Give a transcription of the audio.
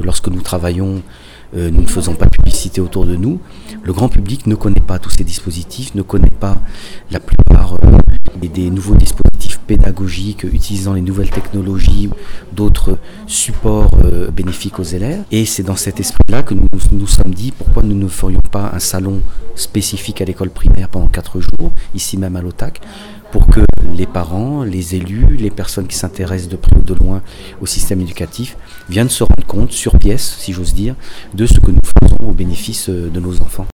lorsque nous travaillons, nous ne faisons pas de publicité autour de nous. Le grand public ne connaît pas tous ces dispositifs, ne connaît pas la plupart des nouveaux dispositifs pédagogiques utilisant les nouvelles technologies, d'autres supports bénéfiques aux élèves. Et c'est dans cet esprit-là que nous nous sommes dit pourquoi nous ne ferions pas un salon spécifique à l'école primaire pendant 4 jours, ici même à l'OTAC, pour que les parents, les élus, les personnes qui s'intéressent de près ou de loin au système éducatif viennent se rendre compte, sur pièce, si j'ose dire, de ce que nous faisons au bénéfice de nos enfants.